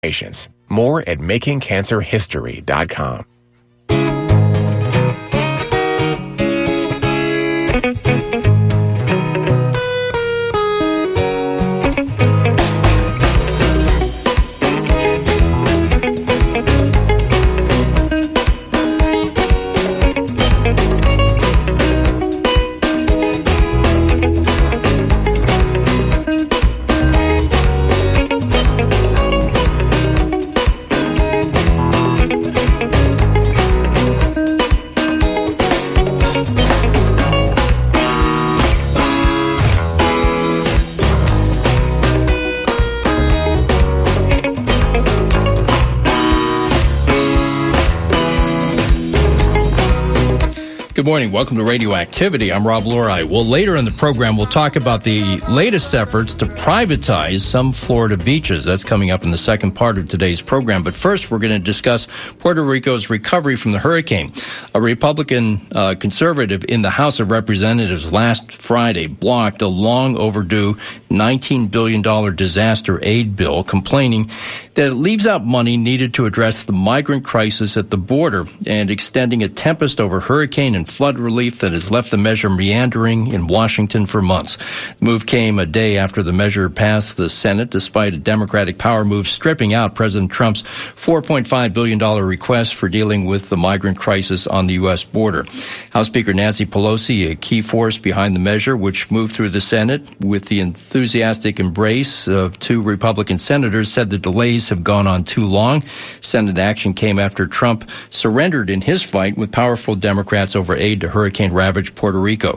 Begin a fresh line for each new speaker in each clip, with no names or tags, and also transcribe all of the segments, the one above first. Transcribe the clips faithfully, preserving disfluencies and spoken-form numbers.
Patients. More at making cancer history dot com.
Good morning. Welcome to Radioactivity. I'm Rob Lurai. Well, later in the program, we'll talk about the latest efforts to privatize some Florida beaches. That's coming up in the second part of today's program. But first, we're going to discuss Puerto Rico's recovery from the hurricane. A Republican uh, conservative in the House of Representatives last Friday blocked a long overdue nineteen billion dollars disaster aid bill, complaining that it leaves out money needed to address the migrant crisis at the border and extending a tempest over hurricane and flood relief that has left the measure meandering in Washington for months. The move came a day after the measure passed the Senate, despite a Democratic power move stripping out President Trump's four point five billion dollars request for dealing with the migrant crisis on the U S border. House Speaker Nancy Pelosi, a key force behind the measure, which moved through the Senate with the enthusiastic embrace of two Republican senators, said the delays have gone on too long. Senate action came after Trump surrendered in his fight with powerful Democrats over aid to hurricane-ravaged Puerto Rico.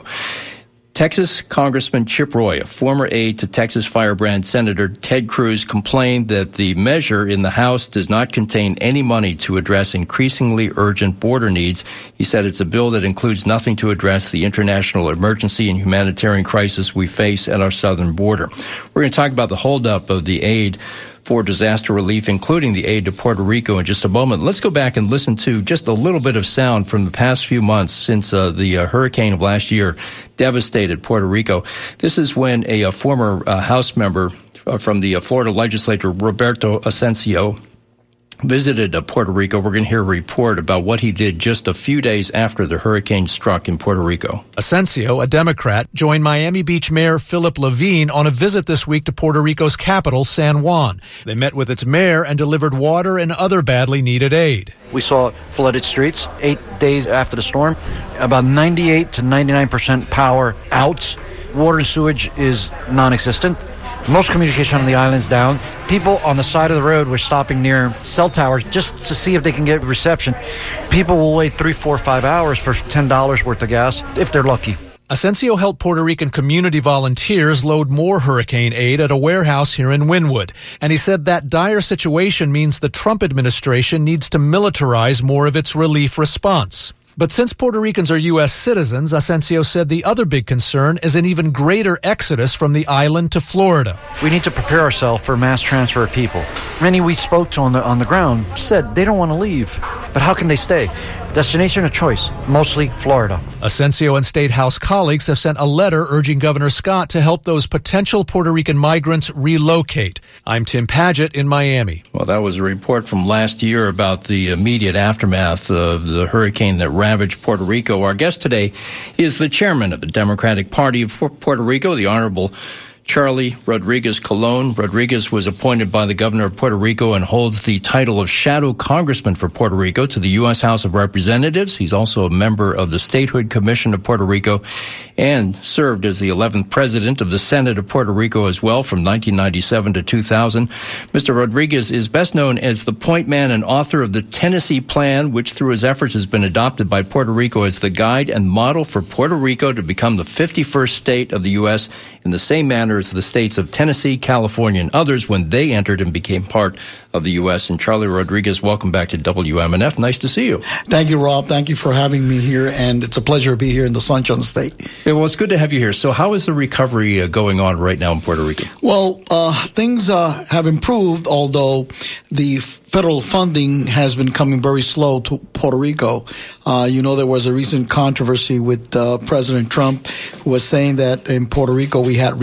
Texas Congressman Chip Roy, a former aide to Texas firebrand Senator Ted Cruz, complained that the measure in the House does not contain any money to address increasingly urgent border needs. He said it's a bill that includes nothing to address the international emergency and humanitarian crisis we face at our southern border. We're going to talk about the holdup of the aid for disaster relief, including the aid to Puerto Rico, in just a moment. Let's go back and listen to just a little bit of sound from the past few months since uh, the uh, hurricane of last year devastated Puerto Rico. This is when a, a former uh, House member uh, from the uh, Florida legislature, Roberto Asensio, visited uh, Puerto Rico. We're going to hear a report about what he did just a few days after the hurricane struck in Puerto Rico.
Asensio, a Democrat, joined Miami Beach Mayor Philip Levine on a visit this week to Puerto Rico's capital, San Juan. They met with its mayor and delivered water and other badly needed aid.
We saw flooded streets eight days after the storm, about ninety-eight to ninety-nine percent power outs. Water and sewage is non-existent. Most communication on the island's down. People on the side of the road were stopping near cell towers just to see if they can get reception. People will wait three, four, five hours for ten dollars worth of gas, if they're lucky.
Asensio helped Puerto Rican community volunteers load more hurricane aid at a warehouse here in Wynwood. And he said that dire situation means the Trump administration needs to militarize more of its relief response. But since Puerto Ricans are U S citizens, Asensio said the other big concern is an even greater exodus from the island to Florida.
We need to prepare ourselves for mass transfer of people. Many we spoke to on the on the ground said they don't want to leave. But how can they stay? Destination of choice, mostly Florida.
Asensio and State House colleagues have sent a letter urging Governor Scott to help those potential Puerto Rican migrants relocate. I'm Tim Padgett in Miami.
Well, that was a report from last year about the immediate aftermath of the hurricane that ravaged Puerto Rico. Our guest today is the chairman of the Democratic Party of Puerto Rico, the Honorable Charlie Rodriguez Colon. Rodriguez was appointed by the governor of Puerto Rico and holds the title of shadow congressman for Puerto Rico to the U S House of Representatives. He's also a member of the Statehood Commission of Puerto Rico and served as the eleventh president of the Senate of Puerto Rico as well from nineteen ninety-seven to two thousand. Mister Rodriguez is best known as the point man and author of the Tennessee Plan, which through his efforts has been adopted by Puerto Rico as the guide and model for Puerto Rico to become the fifty-first state of the U S in the same manner as the states of Tennessee, California, and others when they entered and became part of the U S. And Charlie Rodriguez, welcome back to W M N F. Nice to see you.
Thank you, Rob. Thank you for having me here, and it's a pleasure to be here in the Sunshine State.
Yeah, well, it's good to have you here. So how is the recovery uh, going on right now in Puerto Rico?
Well, uh, things uh, have improved, although the federal funding has been coming very slow to Puerto Rico. Uh, you know, there was a recent controversy with uh, President Trump, who was saying that in Puerto Rico we had received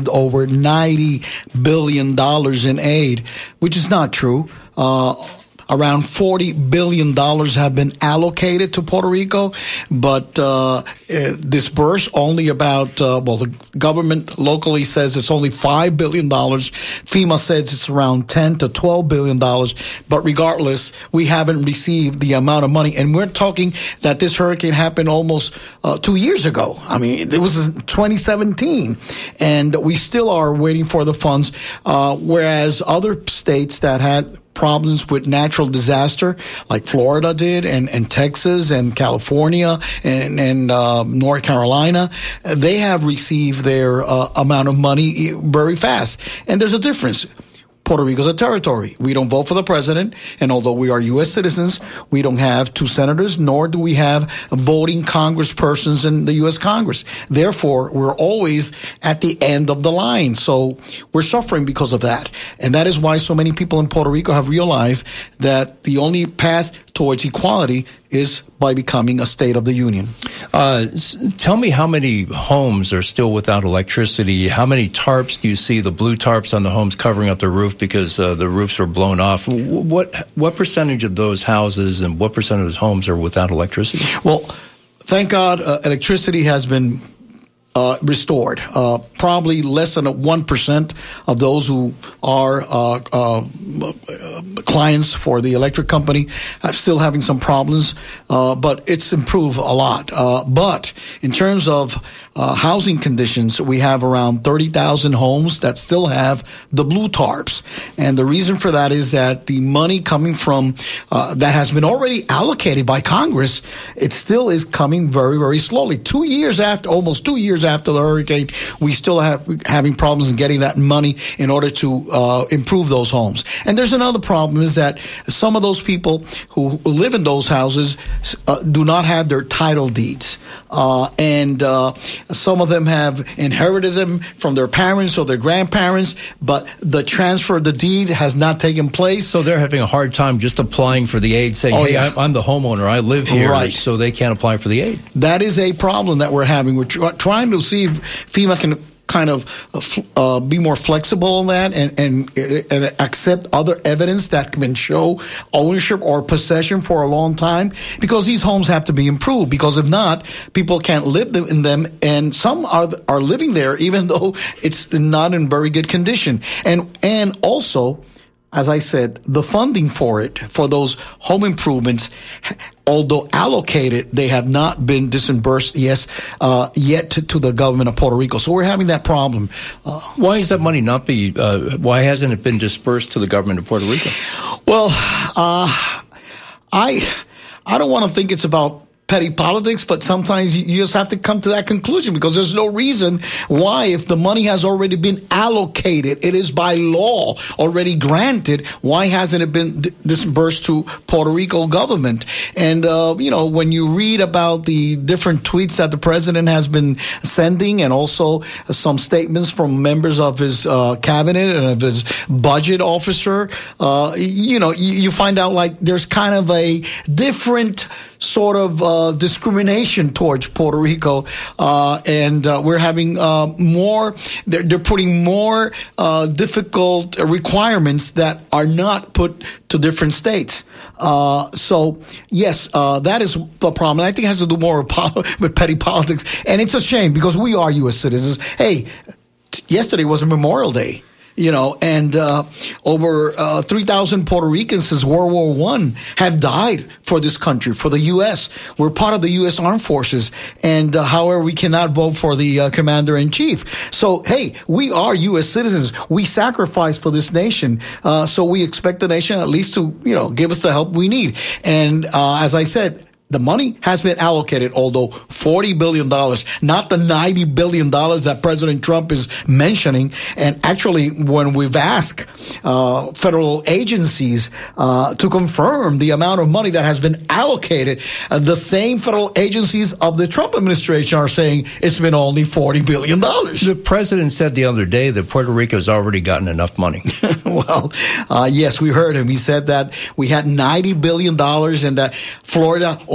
received over ninety billion dollars in aid, which is not true. Uh, Around forty billion dollars have been allocated to Puerto Rico, but uh, dispersed only about, uh, well, the government locally says it's only five billion dollars. FEMA says it's around ten to twelve billion dollars. But regardless, we haven't received the amount of money. And we're talking that this hurricane happened almost uh, two years ago. I mean, it was twenty seventeen, and we still are waiting for the funds, uh, whereas other states that had problems with natural disaster like Florida did, and, and Texas and California and, and uh, North Carolina, they have received their uh, amount of money very fast. And there's a difference. Puerto Rico's a territory. We don't vote for the president, and although we are U S citizens, we don't have two senators, nor do we have voting congresspersons in the U S Congress. Therefore, we're always at the end of the line. So we're suffering because of that. And that is why so many people in Puerto Rico have realized that the only path towards equality is by becoming a state of the union.
Uh, tell me how many homes are still without electricity. How many tarps do you see, the blue tarps on the homes covering up the roof because uh, the roofs are blown off? What what percentage of those houses and what percent of those homes are without electricity?
Well, thank God uh, electricity has been Uh, restored. Uh, probably less than one percent of those who are uh, uh, clients for the electric company are still having some problems, uh, but it's improved a lot. Uh, but in terms of uh, housing conditions, we have around thirty thousand homes that still have the blue tarps. And the reason for that is that the money coming from uh, that has been already allocated by Congress, it still is coming very, very slowly. Two years after, almost two years after the hurricane, we still have having problems in getting that money in order to uh, improve those homes. And there's another problem is that some of those people who live in those houses uh, do not have their title deeds. Uh, and uh, some of them have inherited them from their parents or their grandparents, but the transfer of the deed has not taken place.
So they're having a hard time just applying for the aid, saying,
oh,
hey,
yeah.
I'm the homeowner, I live here,
right.
So they can't apply for the aid.
That is a problem that we're having. We're tr- trying to see if FEMA can kind of uh, be more flexible on that and, and and accept other evidence that can show ownership or possession for a long time, because these homes have to be improved, because if not, people can't live in them, and some are are living there even though it's not in very good condition. And and also, as I said, the funding for it, for those home improvements, although allocated, they have not been disbursed yes, uh, yet to, to the government of Puerto Rico. So we're having that problem. Uh,
why is that money not be, uh, why hasn't it been dispersed to the government of Puerto Rico?
Well, uh, I, I don't want to think it's about petty politics, but sometimes you just have to come to that conclusion, because there's no reason why, if the money has already been allocated, it is by law already granted, why hasn't it been disbursed to Puerto Rico government? And, uh, you know, when you read about the different tweets that the president has been sending, and also some statements from members of his uh, cabinet and of his budget officer, uh, you know, you, you find out like there's kind of a different sort of uh, discrimination towards Puerto Rico, uh, and uh, we're having uh, more, they're, they're putting more uh, difficult requirements that are not put to different states. Uh, so, yes, uh, that is the problem. And I think it has to do more with, pol- with petty politics, and it's a shame, because we are U S citizens. Hey, t- yesterday was a Memorial Day. You know, and uh, over uh, three thousand Puerto Ricans since World War One have died for this country, for the U S. We're part of the U S Armed Forces, and uh, however, we cannot vote for the uh, commander-in-chief. So, hey, we are U S citizens. We sacrifice for this nation, uh, so we expect the nation at least to, you know, give us the help we need. And uh, as I said, the money has been allocated, although forty billion dollars, not the ninety billion dollars that President Trump is mentioning. And actually, when we've asked uh, federal agencies uh, to confirm the amount of money that has been allocated, uh, the same federal agencies of the Trump administration are saying it's been only forty billion dollars.
The president said the other day that Puerto Rico has already gotten enough money.
Well, uh, yes, we heard him. He said that we had ninety billion dollars and that Florida only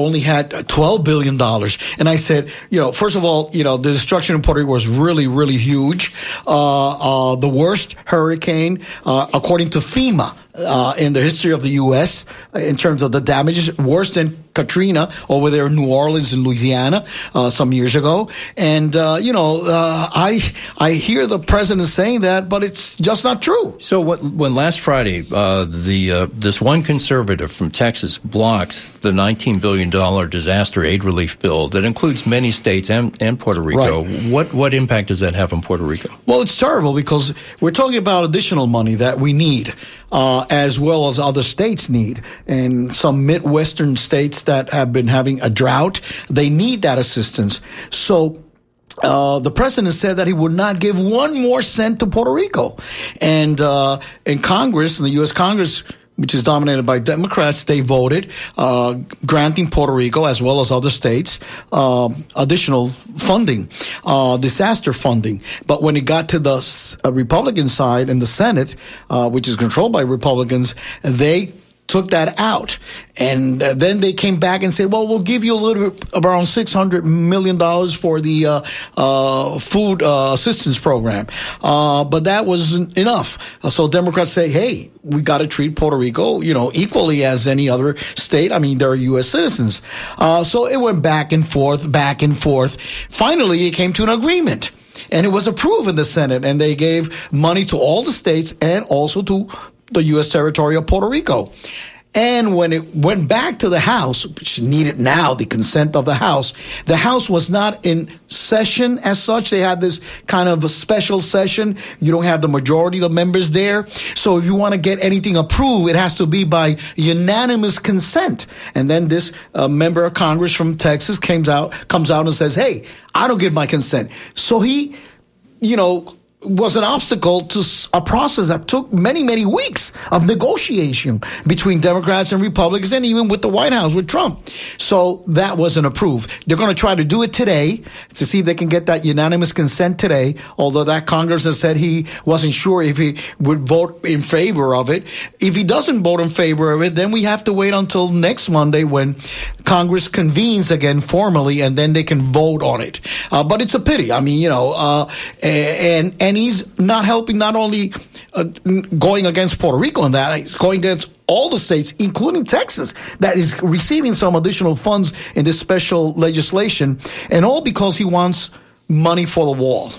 only had twelve billion dollars. And I said, you know, first of all, you know, the destruction in Puerto Rico was really, really huge. Uh, uh, the worst hurricane, uh, according to FEMA, uh, in the history of the U S in terms of the damages, worse than Katrina over there in New Orleans and Louisiana uh, some years ago. And, uh, you know, uh, I I hear the president saying that, but it's just not true.
So what, when last Friday, uh, the uh, this one conservative from Texas blocks the nineteen billion dollars disaster aid relief bill that includes many states and, and Puerto Rico,
right.
what, what impact does that have on Puerto Rico?
Well, it's terrible because we're talking about additional money that we need, uh, as well as other states need. And some Midwestern states that have been having a drought, they need that assistance. So uh, the president said that he would not give one more cent to Puerto Rico. And uh, in Congress, in the U S Congress, which is dominated by Democrats, they voted uh, granting Puerto Rico, as well as other states, uh, additional funding, uh, disaster funding. But when it got to the uh, Republican side in the Senate, uh, which is controlled by Republicans, they took that out. And uh, then they came back and said, well, we'll give you a little bit, around six hundred million dollars for the uh, uh, food uh, assistance program. Uh, but that wasn't enough. Uh, so Democrats say, hey, we got to treat Puerto Rico, you know, equally as any other state. I mean, they're U S citizens. Uh, so it went back and forth, back and forth. Finally, it came to an agreement. And it was approved in the Senate. And they gave money to all the states and also to the U S territory of Puerto Rico. And when it went back to the House, which needed now the consent of the House, the House was not in session as such. They had this kind of a special session. You don't have the majority of the members there. So if you want to get anything approved, it has to be by unanimous consent. And then this uh, member of Congress from Texas comes out, comes out and says, hey, I don't give my consent. So he, you know, was an obstacle to a process that took many, many weeks of negotiation between Democrats and Republicans, and even with the White House with Trump. So that wasn't approved. They're going to try to do it today to see if they can get that unanimous consent today, although that Congress has said he wasn't sure if he would vote in favor of it. If he doesn't vote in favor of it, then we have to wait until next Monday when Congress convenes again formally, and then they can vote on it. Uh, but it's a pity. I mean, you know, uh, and, and And he's not helping, not only uh, going against Puerto Rico on that, he's going against all the states, including Texas, that is receiving some additional funds in this special legislation, and all because he wants money for the wall.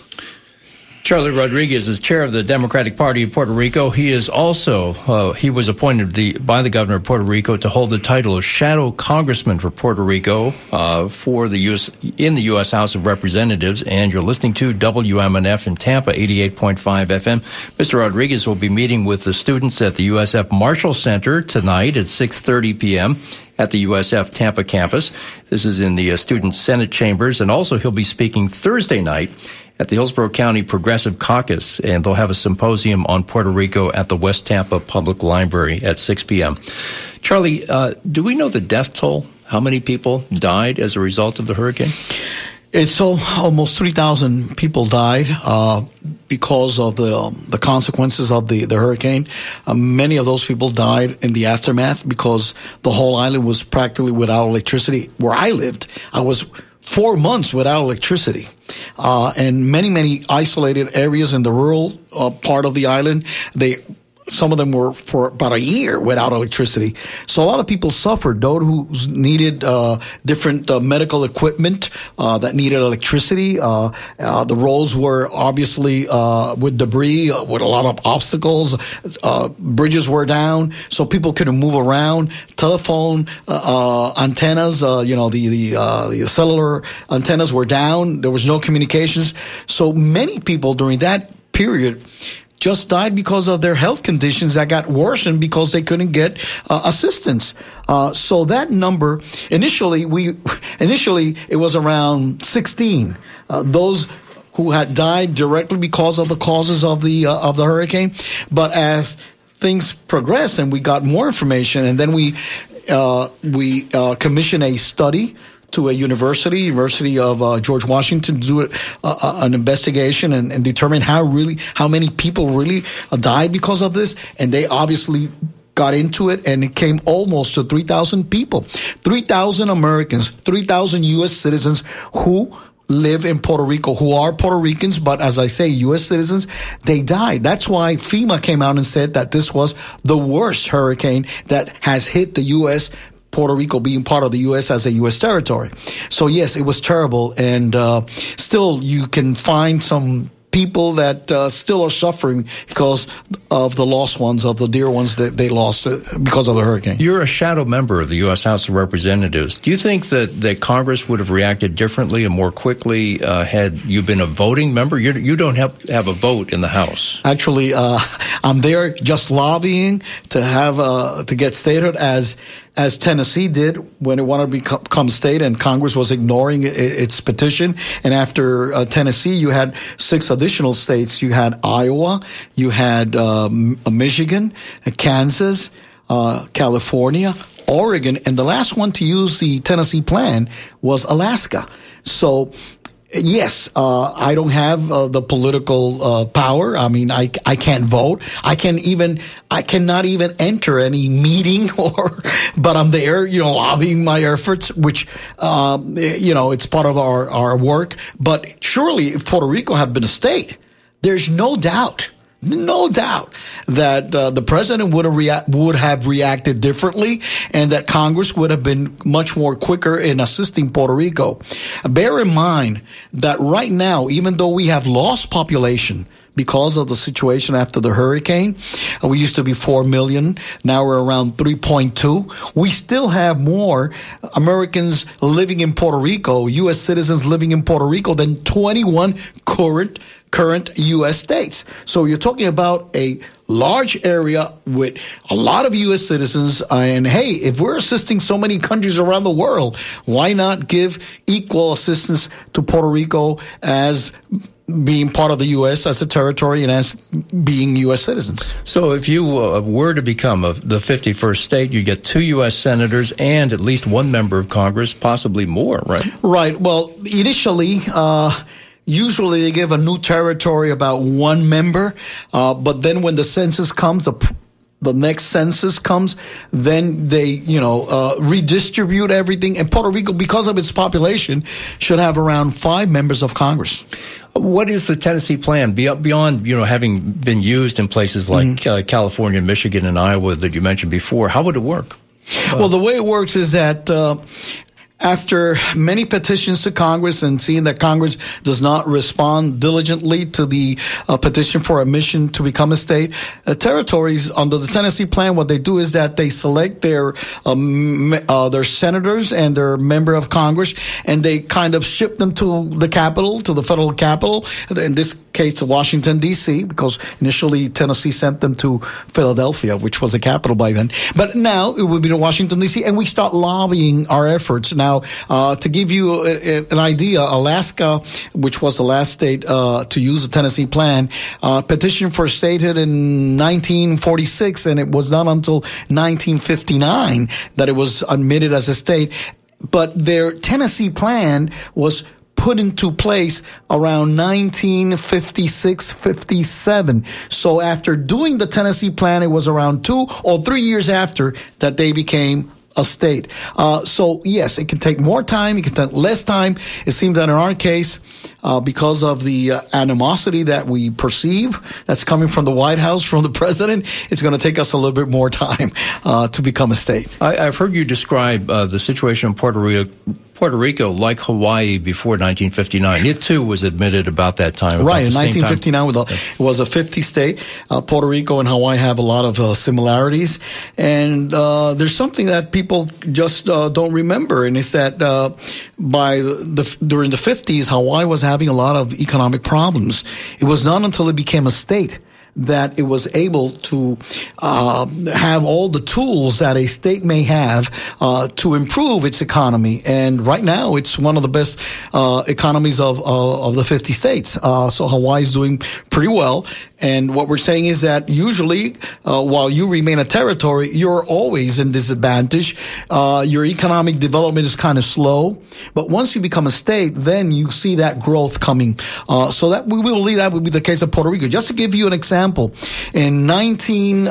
Charlie Rodriguez is chair of the Democratic Party of Puerto Rico. He is also, uh, he was appointed the, by the governor of Puerto Rico to hold the title of shadow congressman for Puerto Rico uh, for the U S in the U S House of Representatives. And you're listening to W M N F in Tampa, eighty-eight point five F M. Mister Rodriguez will be meeting with the students at the U S F Marshall Center tonight at six thirty p.m. at the U S F Tampa campus. This is in the uh, Student Senate chambers. And also he'll be speaking Thursday night at the Hillsborough County Progressive Caucus, and they'll have a symposium on Puerto Rico at the West Tampa Public Library at six p.m. Charlie, uh, do we know the death toll? How many people died as a result of the hurricane?
It's so almost three thousand people died uh, because of the um, the consequences of the, the hurricane. Uh, many of those people died in the aftermath because the whole island was practically without electricity. Where I lived, I was four months without electricity. Uh, and many, many isolated areas in the rural uh, part of the island, they some of them were for about a year without electricity. So a lot of people suffered. Those who needed uh, different uh, medical equipment uh, that needed electricity. Uh, uh, the roads were obviously uh, with debris, uh, with a lot of obstacles. Uh, bridges were down, so people couldn't move around. Telephone uh, uh, antennas, uh, you know, the the, uh, the cellular antennas were down. There was no communications. So many people during that period just died because of their health conditions that got worsened because they couldn't get uh, assistance. Uh, so that number, initially, we initially it was around sixteen. Uh, those who had died directly because of the causes of the uh, of the hurricane. But as things progressed and we got more information, and then we uh, we uh, commissioned a study to a university, University of uh, George Washington, to do uh, uh, an investigation and, and determine how really how many people really uh, died because of this. And they obviously got into it, and it came almost to three thousand people. three thousand Americans, three thousand U S citizens who live in Puerto Rico, who are Puerto Ricans, but as I say, U S citizens, they died. That's why FEMA came out and said that this was the worst hurricane that has hit the U S, Puerto Rico being part of the U S as a U S territory. So yes, it was terrible. And uh, still, you can find some people that uh, still are suffering because of the lost ones, of the dear ones that they lost because of the hurricane.
You're a shadow member of the U S House of Representatives. Do you think that, that Congress would have reacted differently and more quickly uh, had you been a voting member? You're, you don't have, have a vote in the House.
Actually, uh, I'm there just lobbying to have uh, to get statehood as as Tennessee did when it wanted to become state, and Congress was ignoring its petition. And after uh, Tennessee, you had six additional states. You had Iowa, you had um, Michigan, Kansas, uh, California, Oregon, and the last one to use the Tennessee plan was Alaska. So, yes, uh, I don't have uh, the political uh, power. I mean, I, I can't vote. I can even I cannot even enter any meeting, or but I'm there, you know, lobbying my efforts, which uh, you know, it's part of our our work. But surely, if Puerto Rico had been a state, there's no doubt. No doubt that uh, the president would have rea- would have reacted differently, and that Congress would have been much more quicker in assisting Puerto Rico. Bear in mind that right now, even though we have lost population because of the situation after the hurricane, uh, we used to be four million. Now we're around three point two. We still have more Americans living in Puerto Rico, U S citizens living in Puerto Rico, than twenty-one current current U S states. So you're talking about a large area with a lot of U S citizens. And hey, if we're assisting so many countries around the world, why not give equal assistance to Puerto Rico as being part of the U S as a territory and as being U S citizens?
So if you uh, were to become a, the fifty-first state, you get two U S senators and at least one member of Congress, possibly more, right?
Right. Well, initially, uh, usually they give a new territory about one member, uh, but then when the census comes, the the next census comes, then they, you know, uh, redistribute everything. And Puerto Rico, because of its population, should have around five members of Congress.
What is the Tennessee plan beyond, you know, having been used in places like mm-hmm. uh, California, Michigan, and Iowa that you mentioned before? How would it work?
Well, uh, the way it works is that uh, after many petitions to Congress and seeing that Congress does not respond diligently to the uh, petition for admission to become a state, uh, territories under the Tennessee plan, what they do is that they select their um, uh, their senators and their member of Congress, and they kind of ship them to the capital, to the federal capital, in this case to Washington, D C, because initially Tennessee sent them to Philadelphia, which was the capital by then. But now it would be to Washington, D C, and we start lobbying our efforts. Now, uh, to give you a, a, an idea, Alaska, which was the last state uh, to use the Tennessee plan, uh, petitioned for statehood in nineteen forty-six, and it was not until nineteen fifty-nine that it was admitted as a state. But their Tennessee plan was put into place around nineteen fifty-six, fifty-seven. So after doing the Tennessee plan, it was around two or three years after that they became a state. Uh, so yes, it can take more time. It can take less time. It seems that in our case, uh, because of the uh, animosity that we perceive that's coming from the White House, from the president, it's going to take us a little bit more time uh, to become a state.
I, I've heard you describe uh, the situation in Puerto Rico, Puerto Rico like Hawaii before nineteen fifty-nine. It too was admitted about that time.
Right, in nineteen fifty-nine was a, it was a fifty state. Uh, Puerto Rico and Hawaii have a lot of uh, similarities, and uh, there's something that people just uh, don't remember, and it's that uh, by the, the during the fifties, Hawaii was having a lot of economic problems. It was not until it became a state that it was able to uh, have all the tools that a state may have uh, to improve its economy. And right now, it's one of the best uh, economies of uh, of the fifty states. Uh, so Hawaii is doing pretty well. And what we're saying is that usually, uh, while you remain a territory, you're always in disadvantage. Uh, your economic development is kind of slow. But once you become a state, then you see that growth coming. Uh, so that we believe that would be the case of Puerto Rico. Just to give you an example, in nineteen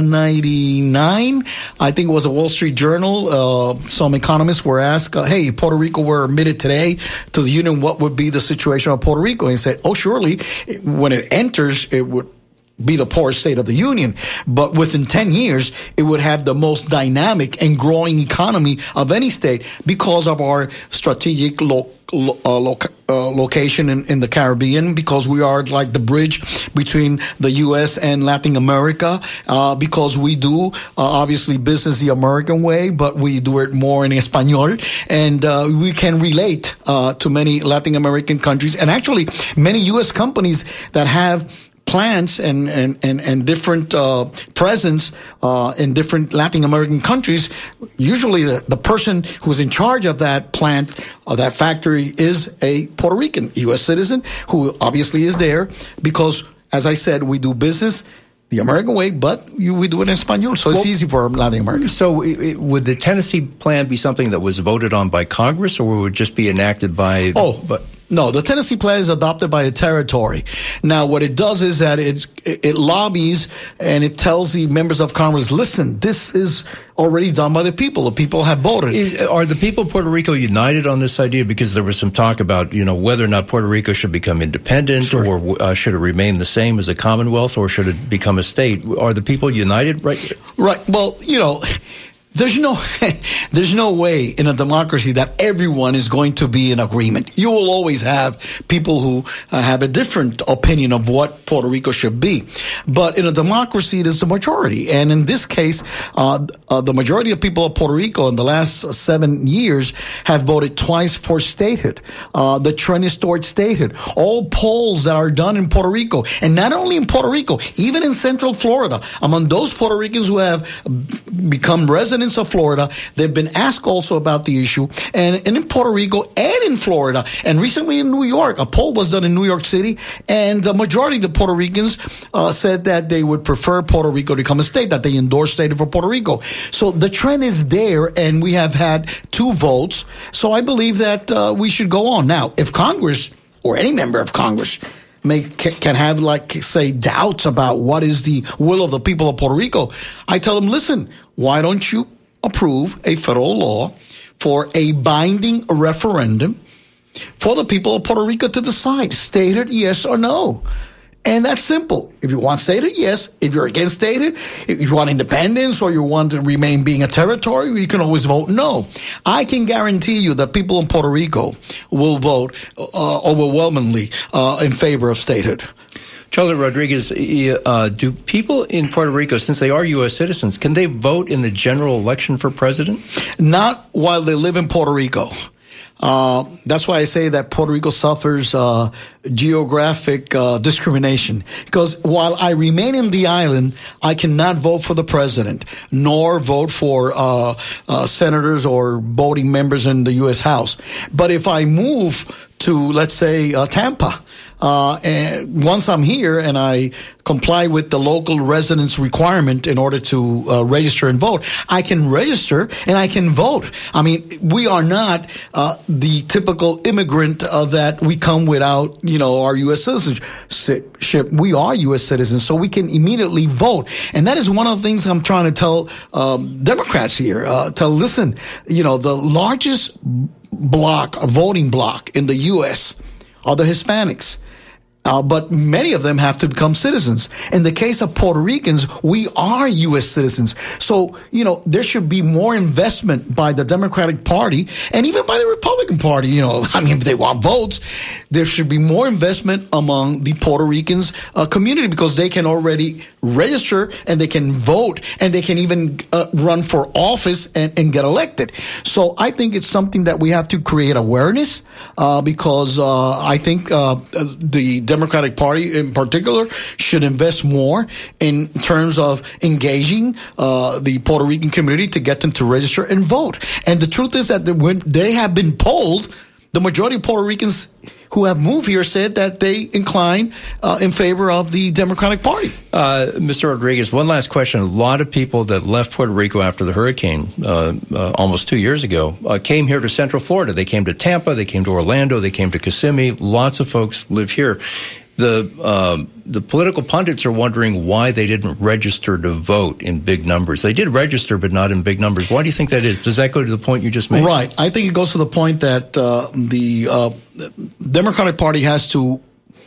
ninety-nine, I think it was a Wall Street Journal, uh, some economists were asked, uh, hey, Puerto Rico were admitted today to the Union, what would be the situation of Puerto Rico? And he said, oh, surely, when it enters, it would be the poorest state of the Union. But within ten years, it would have the most dynamic and growing economy of any state because of our strategic lo- lo- uh, lo- uh, location in, in the Caribbean, because we are like the bridge between the U S and Latin America, uh, because we do uh, obviously business the American way, but we do it more in Espanol, and uh, we can relate uh, to many Latin American countries, and actually many U S companies that have plants and, and, and, and different uh, presence uh, in different Latin American countries. Usually the, the person who's in charge of that plant or that factory is a Puerto Rican U S citizen who obviously is there because, as I said, we do business the American way, but you, we do it in Espanol, so it's well, easy for Latin Americans.
So it, would the Tennessee plan be something that was voted on by Congress, or would it just be enacted by...
Oh,
but
no, the Tennessee plan is adopted by a territory. Now, what it does is that it, it lobbies and it tells the members of Congress, listen, this is already done by the people. The people have voted.
Is, are the people of Puerto Rico united on this idea? Because there was some talk about, you know, whether or not Puerto Rico should become independent, sure, or uh, should it remain the same as a commonwealth, or should it become a state? Are the people united? Right.
Right. Well, you know, There's no, there's no way in a democracy that everyone is going to be in agreement. You will always have people who uh, have a different opinion of what Puerto Rico should be. But in a democracy, it is the majority. And in this case, uh, uh, the majority of people of Puerto Rico in the last seven years have voted twice for statehood. Uh, the trend is towards statehood. All polls that are done in Puerto Rico, and not only in Puerto Rico, even in Central Florida, among those Puerto Ricans who have become residents of Florida, they've been asked also about the issue, and, and in Puerto Rico and in Florida, and recently in New York. A poll was done in New York City, and the majority of the Puerto Ricans uh, said that they would prefer Puerto Rico to become a state, that they endorse statehood for Puerto Rico. So the trend is there, and we have had two votes. So I believe that uh, we should go on. Now, if Congress or any member of Congress May, can have, like, say, doubts about what is the will of the people of Puerto Rico, I tell them, listen, why don't you approve a federal law for a binding referendum for the people of Puerto Rico to decide, statehood, yes or no? And that's simple. If you want statehood, yes. If you're against statehood, if you want independence or you want to remain being a territory, you can always vote no. I can guarantee you that people in Puerto Rico will vote uh, overwhelmingly uh, in favor of statehood.
Charlie Rodriguez, uh, do people in Puerto Rico, since they are U S citizens, can they vote in the general election for president?
Not while they live in Puerto Rico. Uh, that's why I say that Puerto Rico suffers uh, geographic uh, discrimination. Because while I remain in the island, I cannot vote for the president, nor vote for uh, uh, senators or voting members in the U S House. But if I move to, let's say, uh, Tampa, Uh, and once I'm here and I comply with the local residence requirement in order to uh, register and vote, I can register and I can vote. I mean, we are not uh, the typical immigrant uh, that we come without, you know, our U S citizenship. We are U S citizens, so we can immediately vote. And that is one of the things I'm trying to tell um, Democrats here. Uh, to listen, you know, the largest block, a voting block in the U S are the Hispanics. Uh, but many of them have to become citizens. In the case of Puerto Ricans, we are U S citizens. So, you know, there should be more investment by the Democratic Party and even by the Republican Party. You know, I mean, if they want votes, there should be more investment among the Puerto Ricans uh, community, because they can already register and they can vote and they can even uh, run for office and, and get elected. So I think it's something that we have to create awareness uh, because uh, I think uh, the Democratic Party in particular should invest more in terms of engaging uh, the Puerto Rican community to get them to register and vote. And the truth is that when they have been polled, the majority of Puerto Ricans who have moved here said that they incline uh, in favor of the Democratic Party.
Uh, Mister Rodriguez, one last question. A lot of people that left Puerto Rico after the hurricane uh, uh, almost two years ago uh, came here to Central Florida. They came to Tampa, they came to Orlando, they came to Kissimmee. Lots of folks live here. The uh, the political pundits are wondering why they didn't register to vote in big numbers. They did register, but not in big numbers. Why do you think that is? Does that go to the point you just made?
Right. I think it goes to the point that uh, the uh, Democratic Party has to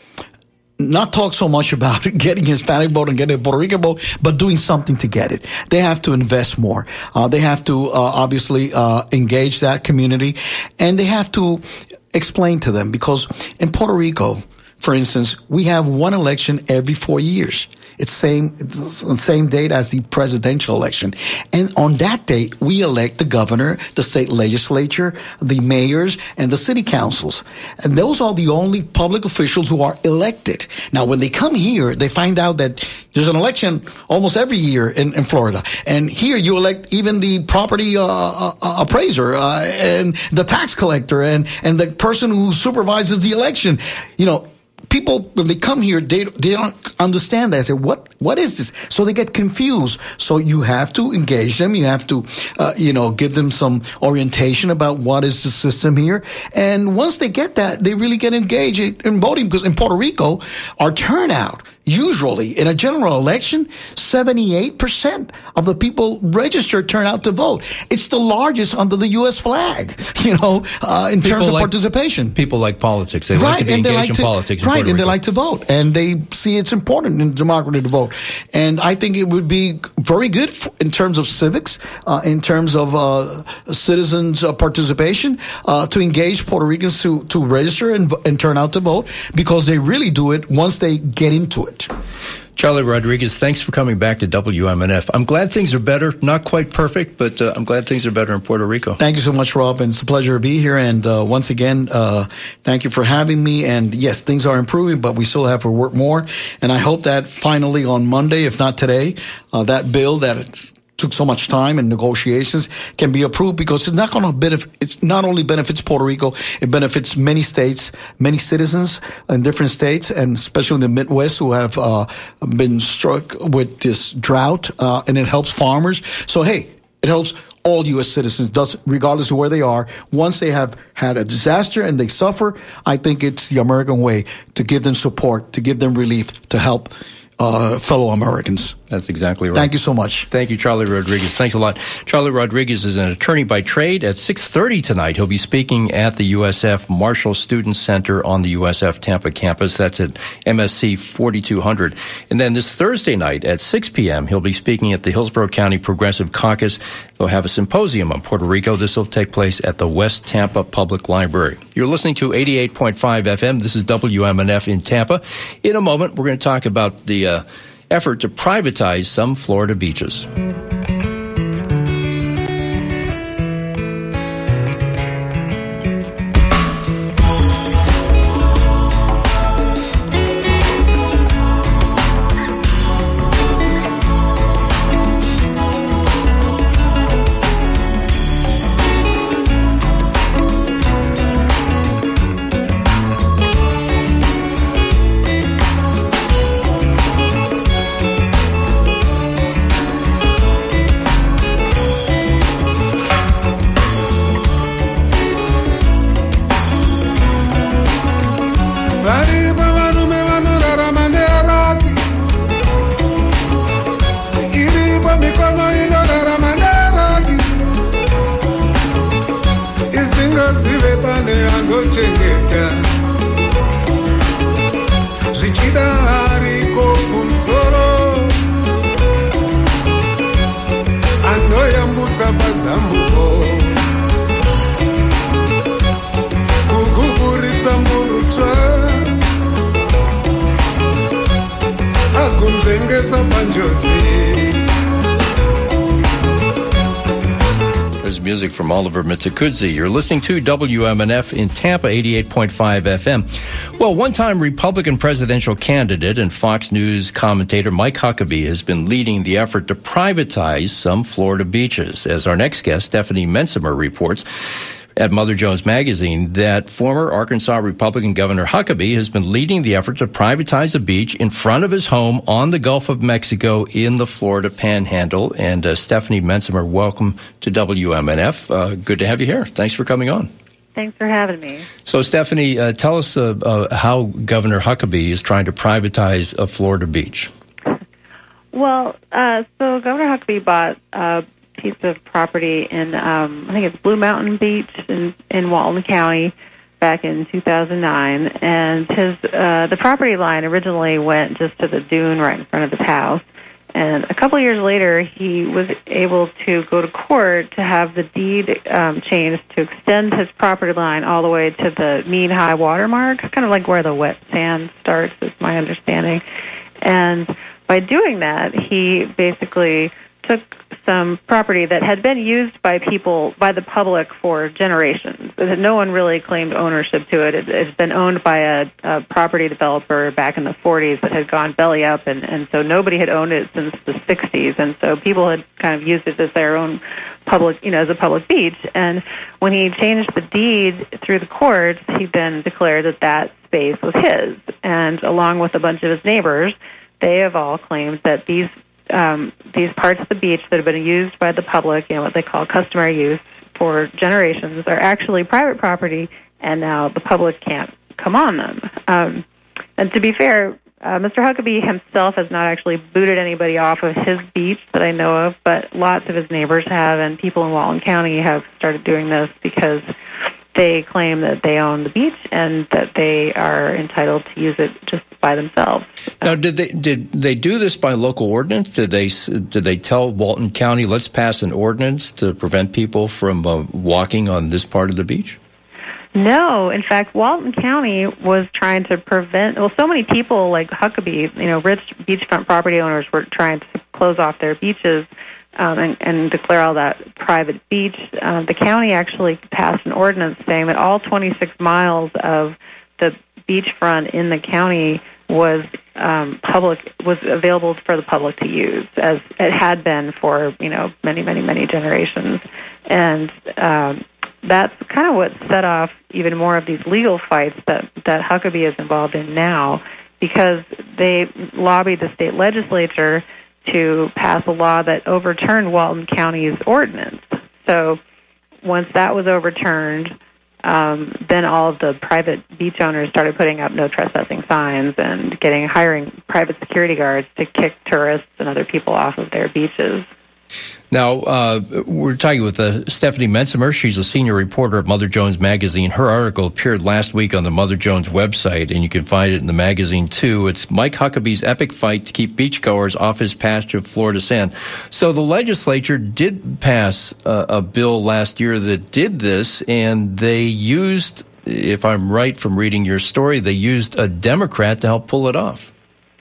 not talk so much about getting Hispanic vote and getting a Puerto Rican vote, but doing something to get it. They have to invest more. Uh, they have to uh, obviously uh, engage that community, and they have to explain to them, because in Puerto Rico, for instance, we have one election every four years. It's same it's the same date as the presidential election. And on that date, we elect the governor, the state legislature, the mayors, and the city councils. And those are the only public officials who are elected. Now, when they come here, they find out that there's an election almost every year in, in Florida. And here you elect even the property uh, uh, appraiser uh, and the tax collector and, and the person who supervises the election. You know, people, when they come here, they they don't understand that. I say, what what is this? So they get confused. So you have to engage them. You have to, uh, you know, give them some orientation about what is the system here. And once they get that, they really get engaged in voting, because in Puerto Rico, our turnout, usually in a general election, seventy-eight percent of the people registered turn out to vote. It's the largest under the U S flag, you know, uh, in
people
terms of
like,
participation.
People like politics. They
right,
like to be
and
engaged
they like
in
to,
politics in
right,
Puerto
and
Rico.
they like to vote, and they see it's important in democracy to vote. And I think it would be very good for, in terms of civics, uh, in terms of uh, citizens' uh, participation, uh, to engage Puerto Ricans to, to register and, and turn out to vote, because they really do it once they get into it.
Charlie Rodriguez, thanks for coming back to W M N F. I'm glad things are better. Not quite perfect, but uh, I'm glad things are better in Puerto Rico.
Thank you so much, Rob, and it's a pleasure to be here. And uh, once again, uh, thank you for having me. And yes, things are improving, but we still have to work more. And I hope that finally on Monday, if not today, uh, that bill that it's took so much time and negotiations can be approved, because it's not going to benefit, it's not only benefits Puerto Rico, it benefits many states, many citizens in different states, and especially in the Midwest, who have uh, been struck with this drought, uh, and it helps farmers. So, hey, it helps all U S citizens, does, regardless of where they are. Once they have had a disaster and they suffer, I think it's the American way to give them support, to give them relief, to help Uh, fellow Americans.
That's exactly right.
Thank you so much.
Thank you, Charlie Rodriguez. Thanks a lot. Charlie Rodriguez is an attorney by trade. At six thirty tonight, he'll be speaking at the U S F Marshall Student Center on the U S F Tampa campus. That's at M S C forty-two hundred. And then this Thursday night at six p.m., he'll be speaking at the Hillsborough County Progressive Caucus. They'll have a symposium on Puerto Rico. This will take place at the West Tampa Public Library. You're listening to eighty-eight point five F M. This is W M N F in Tampa. In a moment, we're going to talk about the uh, effort to privatize some Florida beaches. There's music from Oliver Mitzakudze. You're listening to W M N F in Tampa, eighty-eight point five F M. Well, one-time Republican presidential candidate and Fox News commentator Mike Huckabee has been leading the effort to privatize some Florida beaches. As our next guest, Stephanie Mensimer, reports, at Mother Jones Magazine that former Arkansas Republican Governor Huckabee has been leading the effort to privatize a beach in front of his home on the Gulf of Mexico in the Florida Panhandle. And uh, Stephanie Mensimer, welcome to W M N F. Uh, good to have you here. Thanks for coming on.
Thanks for having me.
So, Stephanie, uh, tell us uh, uh, how Governor Huckabee is trying to privatize a Florida beach.
Well, uh, so Governor Huckabee bought a piece of property in, um, I think it's Blue Mountain Beach in, in Walton County back in two thousand nine, and his uh, the property line originally went just to the dune right in front of his house. And a couple of years later, he was able to go to court to have the deed um, changed to extend his property line all the way to the mean high water mark, kind of like where the wet sand starts, is my understanding. And by doing that, he basically took some property that had been used by people, by the public for generations. No one really claimed ownership to it. it it's been owned by a, a property developer back in the forties that had gone belly up, and, and so nobody had owned it since the sixties. And so people had kind of used it as their own public, you know, as a public beach. And when he changed the deed through the courts, he then declared that that space was his. And along with a bunch of his neighbors, they have all claimed that these um, these parts of the beach that have been used by the public, you know, what they call customary use for generations, are actually private property, and now the public can't come on them. Um, and to be fair, uh, Mister Huckabee himself has not actually booted anybody off of his beach that I know of, but lots of his neighbors have, and people in Walton County have started doing this because they claim that they own the beach and that they are entitled to use it just by themselves.
Now, did they did they do this by local ordinance? Did they did they tell Walton County, let's pass an ordinance to prevent people from uh, walking on this part of the beach?
No, in fact, Walton County was trying to prevent. Well, so many people like Huckabee, you know, rich beachfront property owners were trying to close off their beaches. Um, and, and declare all that private beach. Uh, the county actually passed an ordinance saying that all twenty-six miles of the beachfront in the county was um, public, was available for the public to use, as it had been for, you know, many, many, many generations. And um, that's kind of what set off even more of these legal fights that, that Huckabee is involved in now, because they lobbied the state legislature to pass a law that overturned Walton County's ordinance. So once that was overturned, um, then all of the private beach owners started putting up no trespassing signs and getting hiring private security guards to kick tourists and other people off of their beaches.
Now, uh, we're talking with uh, Stephanie Mensimer. She's a senior reporter at Mother Jones Magazine. Her article appeared last week on the Mother Jones website, and you can find it in the magazine, too. It's Mike Huckabee's epic fight to keep beachgoers off his patch of Florida sand. So the legislature did pass uh, a bill last year that did this, and they used, if I'm right from reading your story, they used a Democrat to help pull it off.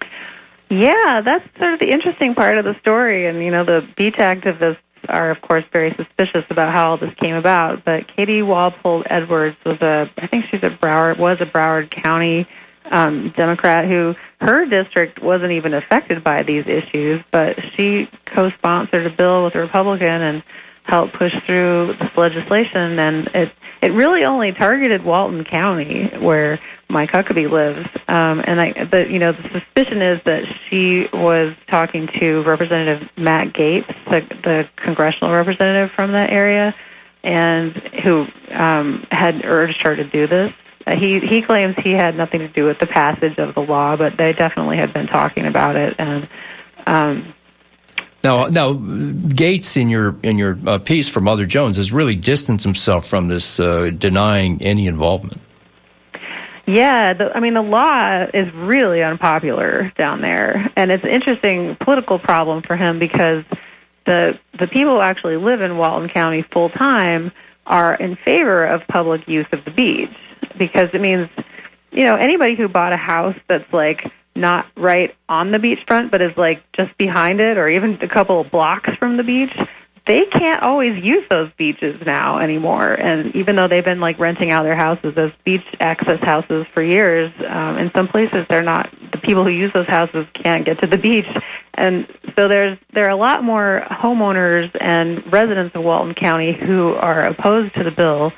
Yeah, that's sort of the interesting part of the story. And, you know, the beach activists are, of course, very suspicious about how all this came about. But Katie Walpole Edwards was a, I think she's a Broward, was a Broward County um, Democrat who, her district wasn't even affected by these issues, but she co-sponsored a bill with a Republican and helped push through this legislation. And it, it really only targeted Walton County, where Mike Huckabee lives, um, and I, but you know, the suspicion is that she was talking to Representative Matt Gaetz, the, the congressional representative from that area, and who um, had urged her to do this. Uh, he he claims he had nothing to do with the passage of the law, but they definitely had been talking about it. And um,
now, now Gaetz in your in your uh, piece for Mother Jones has really distanced himself from this, uh, denying any involvement.
Yeah, the, I mean, the law is really unpopular down there, and it's an interesting political problem for him because the the people who actually live in Walton County full time are in favor of public use of the beach, because it means, you know, anybody who bought a house that's like not right on the beachfront but is like just behind it or even a couple of blocks from the beach, they can't always use those beaches now anymore. And even though they've been like renting out their houses as beach access houses for years, um, in some places they're not, the people who use those houses can't get to the beach. And so there's there are a lot more homeowners and residents of Walton County who are opposed to the bill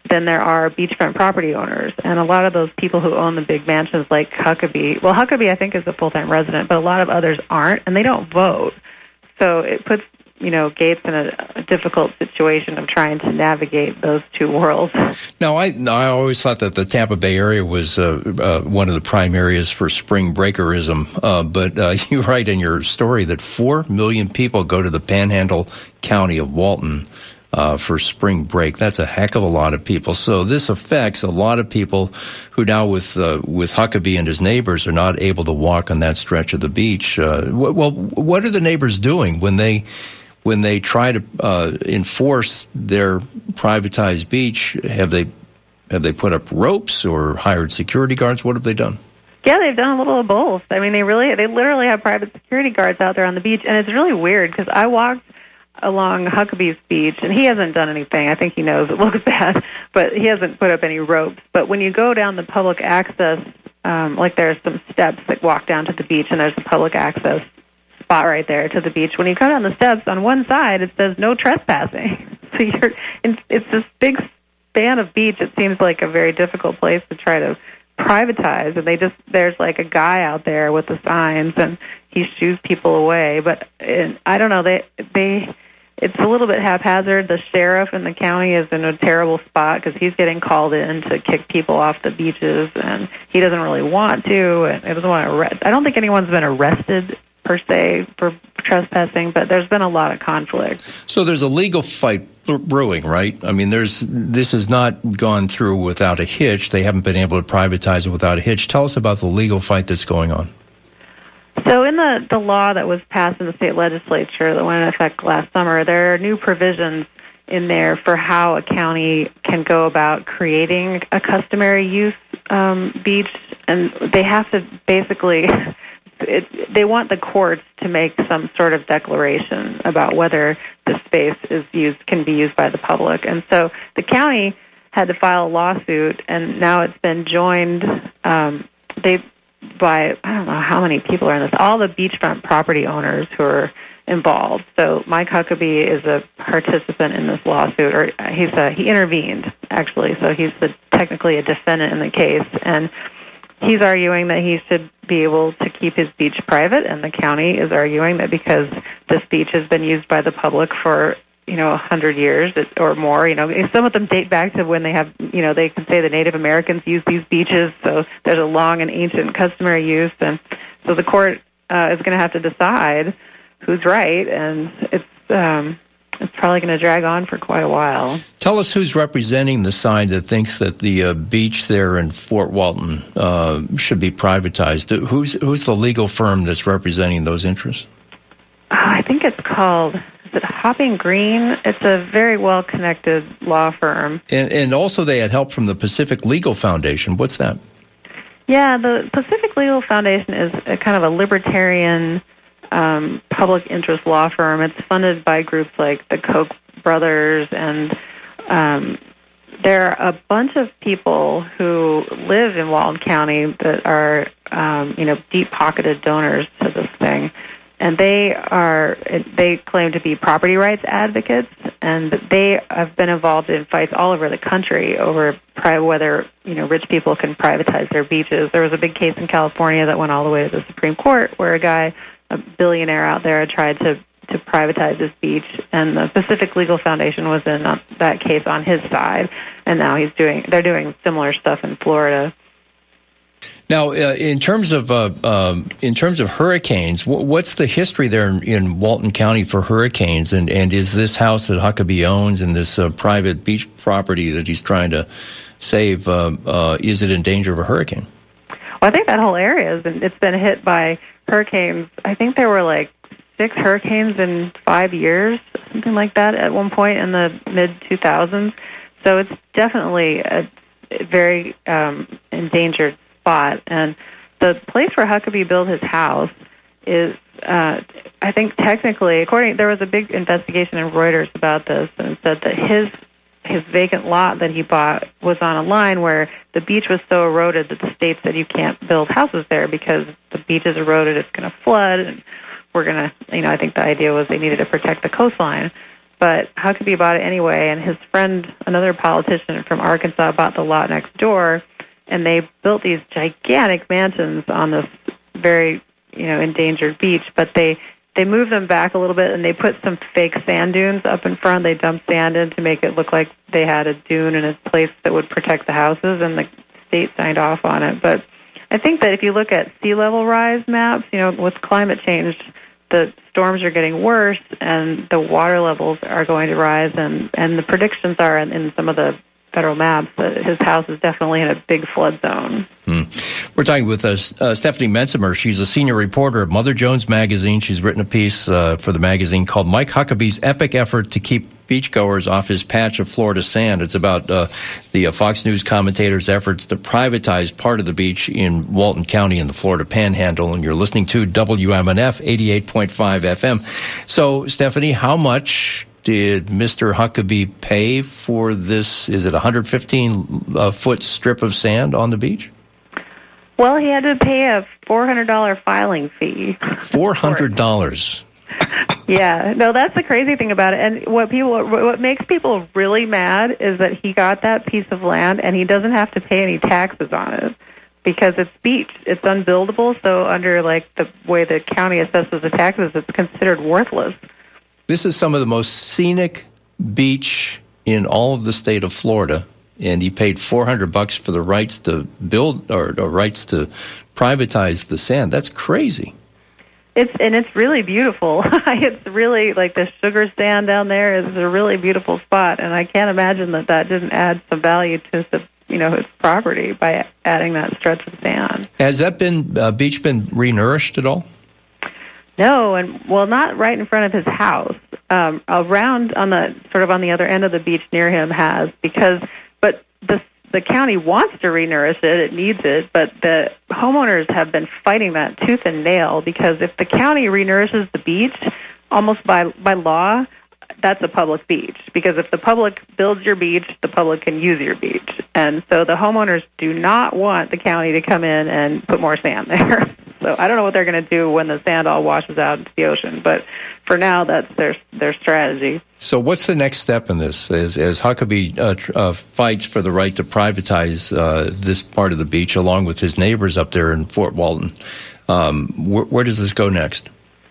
than there are beachfront property owners. And a lot of those people who own the big mansions like Huckabee, well, Huckabee I think is a full-time resident, but a lot of others aren't, and they don't vote. So it puts, you know, Gaetz in a, a difficult situation of trying to navigate those two worlds.
Now, I I always thought that the Tampa Bay area was uh, uh, one of the prime areas for spring breakerism, uh, but uh, you write in your story that four million people go to the Panhandle County of Walton Uh, for spring break. That's a heck of a lot of people. So this affects a lot of people who now with uh, with Huckabee and his neighbors are not able to walk on that stretch of the beach. Uh, wh- well, what are the neighbors doing when they when they try to uh, enforce their privatized beach? Have they have they put up ropes or hired security guards? What have they done?
Yeah, they've done a little of both. I mean, they really they literally have private security guards out there on the beach, and it's really weird because I walked along Huckabee's beach, and he hasn't done anything. I think he knows it looks bad, but he hasn't put up any ropes. But when you go down the public access, um, like there's some steps that walk down to the beach, and there's a public access spot right there to the beach. When you come down the steps, on one side it says no trespassing. So you're, it's this big span of beach. It seems like a very difficult place to try to privatize, and they just there's like a guy out there with the signs, and he shoos people away. But and I don't know, they they. It's a little bit haphazard. The sheriff in the county is in a terrible spot because he's getting called in to kick people off the beaches, and he doesn't really want to. And he doesn't want to arrest. I don't think anyone's been arrested per se for trespassing, but there's been a lot of conflict.
So there's a legal fight brewing, right? I mean, there's this has not gone through without a hitch. They haven't been able to privatize it without a hitch. Tell us about the legal fight that's going on.
So in the, the law that was passed in the state legislature that went into effect last summer, there are new provisions in there for how a county can go about creating a customary use um, beach, and they have to basically, it, they want the courts to make some sort of declaration about whether the space is used can be used by the public. And so the county had to file a lawsuit, and now it's been joined. Um, they by, I don't know how many people are in this, all the beachfront property owners who are involved. So Mike Huckabee is a participant in this lawsuit, or he's a, he intervened, actually, so he's the, technically a defendant in the case, and he's arguing that he should be able to keep his beach private, and the county is arguing that because this beach has been used by the public for you know, a hundred years or more. You know, some of them date back to when they have, you know, they can say the Native Americans used these beaches, so there's a long and ancient customary use, and so the court uh, is going to have to decide who's right, and it's um, it's probably going to drag on for quite a while.
Tell us who's representing the side that thinks that the uh, beach there in Fort Walton uh, should be privatized. Who's who's the legal firm that's representing those interests?
Oh, I think it's called. Is it Hopping Green? It's a very well-connected law firm.
And, and also they had help from the Pacific Legal Foundation. What's that?
Yeah, the Pacific Legal Foundation is a kind of a libertarian um, public interest law firm. It's funded by groups like the Koch brothers, and um, there are a bunch of people who live in Walton County that are, um, you know, deep-pocketed donors to this thing. And they are, they claim to be property rights advocates, and they have been involved in fights all over the country over whether, you know, rich people can privatize their beaches. There was a big case in California that went all the way to the Supreme Court where a guy, a billionaire out there, tried to, to privatize his beach, and the Pacific Legal Foundation was in that case on his side, and now he's doing, they're doing similar stuff in Florida.
Now, uh, in terms of uh, um, in terms of hurricanes, w- what's the history there in, in Walton County for hurricanes? And, and is this house that Huckabee owns and this uh, private beach property that he's trying to save, uh, uh, is it in danger of a hurricane?
Well, I think that whole area is, it's been hit by hurricanes. I think there were like six hurricanes in five years, something like that, at one point in the mid two thousands. So it's definitely a very um, endangered spot. And the place where Huckabee built his house is, uh, I think technically, according, there was a big investigation in Reuters about this, and said that his his vacant lot that he bought was on a line where the beach was so eroded that the state said you can't build houses there because the beach is eroded, it's going to flood, and we're going to, you know, I think the idea was they needed to protect the coastline. but Huckabee bought it anyway, and his friend, another politician from Arkansas, bought the lot next door, and they built these gigantic mansions on this very, you know, endangered beach, but they they moved them back a little bit, and they put some fake sand dunes up in front. They dumped sand in to make it look like they had a dune in a place that would protect the houses, and the state signed off on it. But I think that if you look at sea level rise maps, you know, with climate change, the storms are getting worse, and the water levels are going to rise, and, and the predictions are in, in some of the federal maps that his house is definitely in a big flood zone.
Hmm. We're talking with uh, uh, Stephanie Mensimer. She's a senior reporter at Mother Jones Magazine. She's written a piece uh, for the magazine called Mike Huckabee's Epic Effort to Keep Beachgoers Off His Patch of Florida Sand. It's about uh, the uh, Fox News commentators' efforts to privatize part of the beach in Walton County in the Florida Panhandle. And you're listening to W M N F eighty-eight point five F M. So, Stephanie, how much did Mister Huckabee pay for this? Is it a one hundred fifteen uh, foot strip of sand on the beach?
Well, he had to pay a four hundred dollars filing fee.
four hundred dollars.
Yeah, no, that's the crazy thing about it. And what people, what makes people really mad is that he got that piece of land and he doesn't have to pay any taxes on it because it's beach. It's unbuildable. So under like the way the county assesses the taxes, it's considered worthless.
This is some of the most scenic beach in all of the state of Florida, and he paid four hundred bucks for the rights to build or, or rights to privatize the sand. That's crazy.
It's and it's really beautiful. It's really like the sugar stand down there is a really beautiful spot, and I can't imagine that that didn't add some value to the you know his property by adding that stretch of sand. Has
that been uh, beach been renourished at all?
No, and well, not right in front of his house. Um, around on the sort of on the other end of the beach near him has because, but the the county wants to renourish it; it needs it, but the homeowners have been fighting that tooth and nail because if the county renourishes the beach, almost by by law, that's a public beach because if the public builds your beach, the public can use your beach, and so the homeowners do not want the county to come in and put more sand there. So I don't know what they're going to do when the sand all washes out into the ocean, but for now, that's their their strategy.
So what's the next step in this? As, as Huckabee uh, tr- uh, fights for the right to privatize uh, this part of the beach, along with his neighbors up there in Fort Walton, um, wh- where does this go next?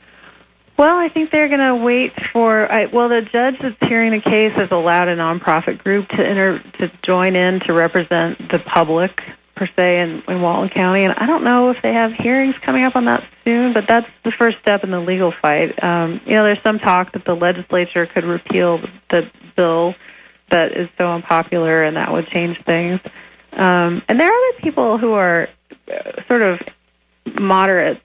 Well, I think they're going to wait for. I, well, the judge that's hearing the case has allowed a nonprofit group to enter to join in to represent the public per se in, in Walton County, and I don't know if they have hearings coming up on that soon, but that's the first step in the legal fight. Um, you know, there's some talk that the legislature could repeal the bill that is so unpopular, and that would change things. Um, and there are other people who are uh, sort of moderate,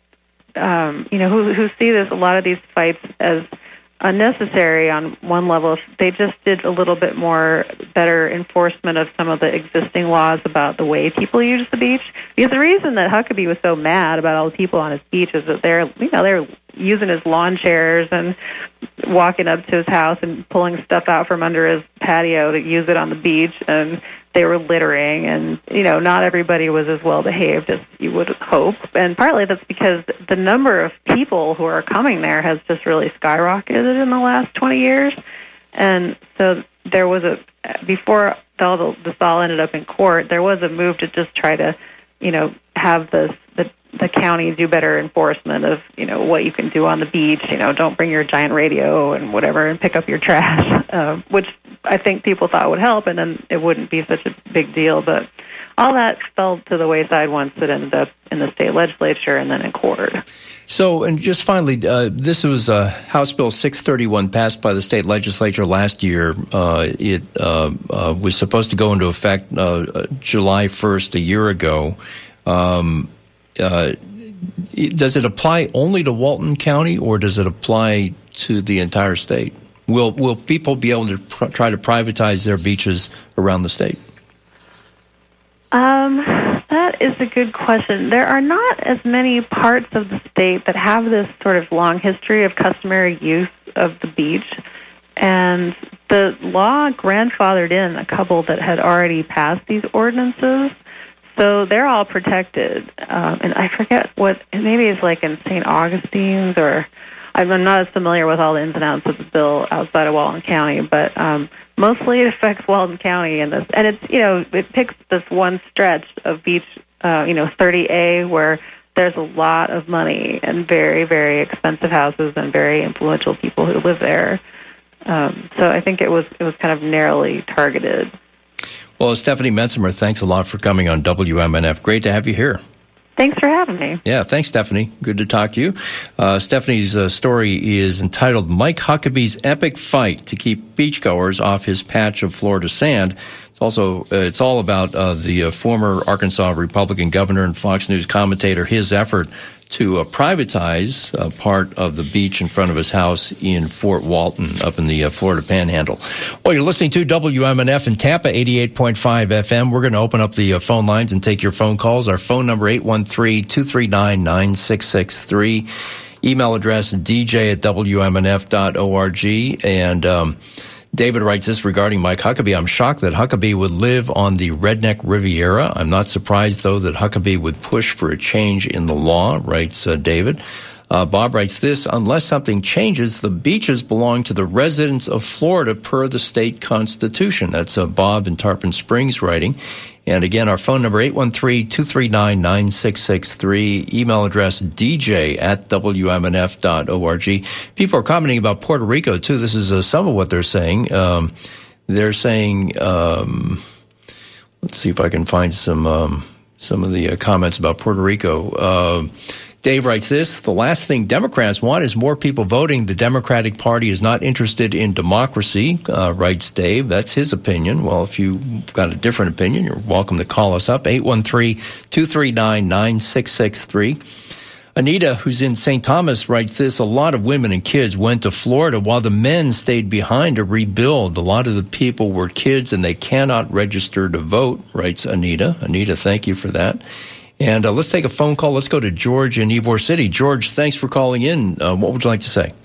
um, you know, who who see this a lot of these fights as unnecessary on one level. They just did a little bit more better enforcement of some of the existing laws about the way people use the beach. Because the reason that Huckabee was so mad about all the people on his beach is that they're, you know, they're using his lawn chairs and walking up to his house and pulling stuff out from under his patio to use it on the beach, and they were littering, and, you know, not everybody was as well behaved as you would hope. And partly that's because the number of people who are coming there has just really skyrocketed in the last twenty years. And so there was a, before all the, this all ended up in court, there was a move to just try to, you know, have this, the the county do better enforcement of, you know, what you can do on the beach. You know, don't bring your giant radio and whatever and pick up your trash, uh, which I think people thought would help, and then it wouldn't be such a big deal. But all that fell to the wayside once it ended up in the state legislature and then in court.
So, and just finally, uh, this was uh, House Bill six thirty-one passed by the state legislature last year. Uh, it uh, uh, was supposed to go into effect uh, July first a year ago. Um, uh, does it apply only to Walton County, or does it apply to the entire state? Will will people be able to pr- try to privatize their beaches around the state?
Um, that is a good question. There are not as many parts of the state that have this sort of long history of customary use of the beach, and the law grandfathered in a couple that had already passed these ordinances. So they're all protected, um, and I forget what, maybe it's like in Saint Augustine's, or I'm not as familiar with all the ins and outs of the bill outside of Walton County, but um, mostly it affects Walton County, and this, and it's you know it picks this one stretch of beach, uh, you know, thirty A, where there's a lot of money and very, very expensive houses and very influential people who live there. Um, so I think it was it was kind of narrowly targeted.
Well, Stephanie Metzimer, thanks a lot for coming on W M N F. Great to have you here.
Thanks for having me.
Yeah, thanks, Stephanie. Good to talk to you. Uh, Stephanie's uh, story is entitled Mike Huckabee's Epic Fight to Keep Beachgoers Off His Patch of Florida Sand. It's also, uh, it's all about uh, the uh, former Arkansas Republican governor and Fox News commentator, his effort to uh, privatize uh, part of the beach in front of his house in Fort Walton up in the uh, Florida Panhandle. Well, you're listening to W M N F in Tampa, eighty-eight point five F M. We're going to open up the uh, phone lines and take your phone calls. Our phone number, eight one three, two three nine, nine six six three. Email address, d j at w m n f dot org. And um, David writes this regarding Mike Huckabee. I'm shocked that Huckabee would live on the Redneck Riviera. I'm not surprised, though, that Huckabee would push for a change in the law, writes uh, David. Uh, Bob writes this, unless something changes, the beaches belong to the residents of Florida per the state constitution. That's uh, Bob in Tarpon Springs writing. And again, our phone number, eight one three, two three nine, nine six six three. Email address, d j at w m n f dot org. People are commenting about Puerto Rico, too. This is uh, some of what they're saying. Um, they're saying, um, let's see if I can find some um, some of the uh, comments about Puerto Rico. Uh, Dave writes this, the last thing Democrats want is more people voting. The Democratic Party is not interested in democracy, uh, writes Dave. That's his opinion. Well, if you've got a different opinion, you're welcome to call us up, eight one three, two three nine, nine six six three. Anita, who's in Saint Thomas, writes this, a lot of women and kids went to Florida while the men stayed behind to rebuild. A lot of the people were kids and they cannot register to vote, writes Anita. Anita, thank you for that. And uh, let's take a phone call. Let's go to George in Ybor City. George, thanks for calling in. Uh, what would you like to say?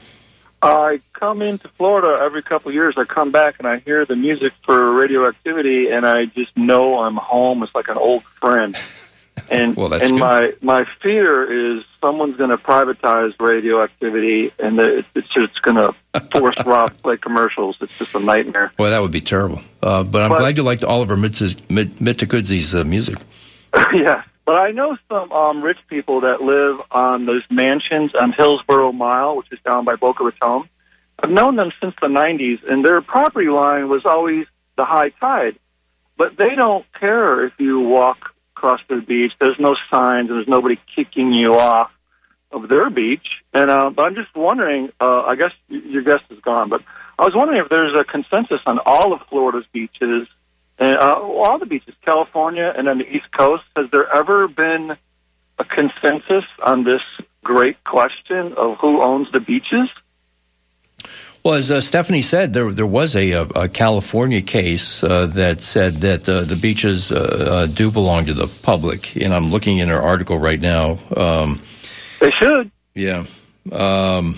I come into Florida every couple of years. I come back and I hear the music for Radioactivity, and I just know I'm home. It's like an old friend. And
well, that's
and
good.
my my fear is someone's going to privatize Radioactivity, and it's it's just going to force Rob to play commercials. It's just a nightmare.
Well, that would be terrible. Uh, but I'm
but,
glad you liked Oliver Mittegudzi's uh, music.
Yeah. But I know some um, rich people that live on those mansions on Hillsborough Mile, which is down by Boca Raton. I've known them since the nineties, and their property line was always the high tide. But they don't care if you walk across the beach. There's no signs, and there's nobody kicking you off of their beach. And uh, but I'm just wondering, uh, I guess your guest is gone, but I was wondering if there's a consensus on all of Florida's beaches, and uh, all the beaches, California and then the East Coast. Has there ever been a consensus on this great question of who owns the beaches?
Well, as uh, Stephanie said, there there was a, a California case uh, that said that uh, the beaches uh, uh, do belong to the public, and I'm looking in her article right now. Um,
they should.
Yeah. Um,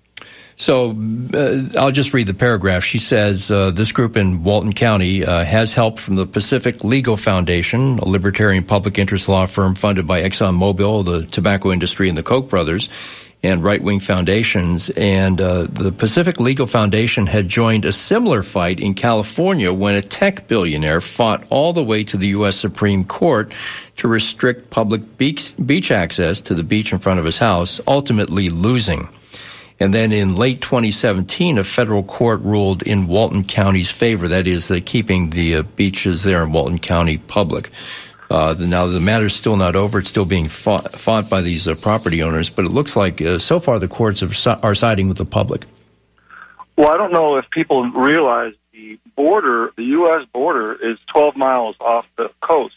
so uh, I'll just read the paragraph. She says, uh, this group in Walton County uh, has help from the Pacific Legal Foundation, a libertarian public interest law firm funded by ExxonMobil, the tobacco industry, and the Koch brothers, and right-wing foundations. And uh, the Pacific Legal Foundation had joined a similar fight in California when a tech billionaire fought all the way to the U S Supreme Court to restrict public beach, beach access to the beach in front of his house, ultimately losing. And then in late twenty seventeen, a federal court ruled in Walton County's favor, that is, the keeping the uh, beaches there in Walton County public. Uh, the, now, the matter's still not over. It's still being fought, fought by these uh, property owners, but it looks like uh, so far the courts have, are siding with the public.
Well, I don't know if people realize the border, the U S border, is twelve miles off the coast.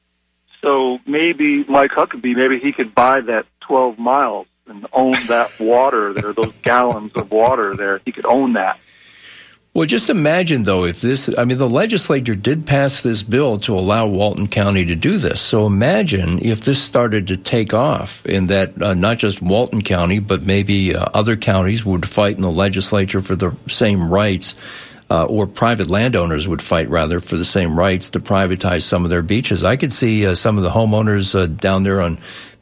So maybe Mike Huckabee, maybe he could buy that twelve miles and own that water there, those gallons of water there. He could own that.
Well, just imagine, though, if this, I mean, the legislature did pass this bill to allow Walton County to do this. So imagine if this started to take off and that uh, not just Walton County, but maybe uh, other counties would fight in the legislature for the same rights, uh, or private landowners would fight, rather, for the same rights to privatize some of their beaches. I could see uh, some of the homeowners uh, down there on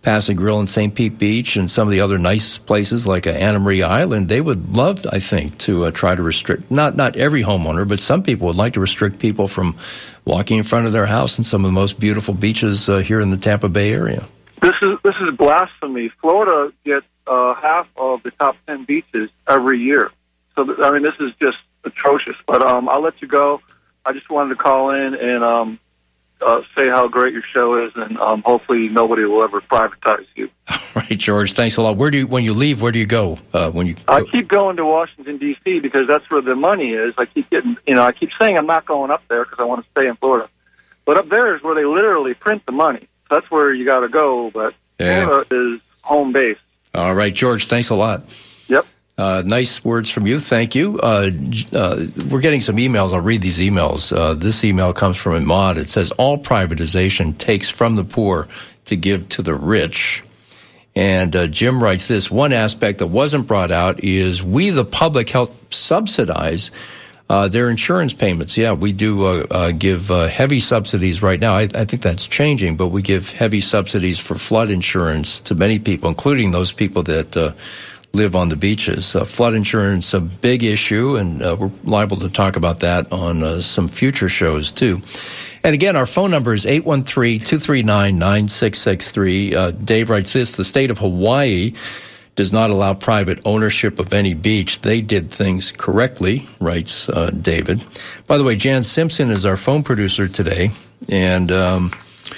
Passive Grill and Saint Pete Beach and some of the other nice places like uh, Anna Maria Island, they would love, I think, to uh, try to restrict, not not every homeowner, but some people would like to restrict people from walking in front of their house in some of the most beautiful beaches uh, here in the Tampa Bay area.
This is this is blasphemy. Florida gets uh, half of the top ten beaches every year. So, th- I mean, this is just atrocious. But um, I'll let you go. I just wanted to call in and um, uh, say how great your show is, and um, hopefully nobody will ever privatize you.
All right, George. Thanks a lot. Where do you, when you leave, where do you go? Uh, when you? Go?
I keep going to Washington, D C because that's where the money is. I keep getting, you know, I keep saying I'm not going up there because I want to stay in Florida. But up there is where they literally print the money. So that's where you got to go. But
yeah.
Florida is home base.
All right, George. Thanks a lot.
Yep.
Uh, nice words from you. Thank you. Uh, uh, we're getting some emails. I'll read these emails. Uh, this email comes from Imad. It says, all privatization takes from the poor to give to the rich. And uh, Jim writes this, one aspect that wasn't brought out is we, the public, help subsidize uh, their insurance payments. Yeah, we do uh, uh, give uh, heavy subsidies right now. I, I think that's changing, but we give heavy subsidies for flood insurance to many people, including those people that uh, live on the beaches. Uh, flood insurance, a big issue, and uh, we're liable to talk about that on uh, some future shows, too. And again, our phone number is eight one three, two three nine, nine six six three. Uh, Dave writes this, the state of Hawaii does not allow private ownership of any beach. They did things correctly, writes uh, David. By the way, Jan Simpson is our phone producer today, and um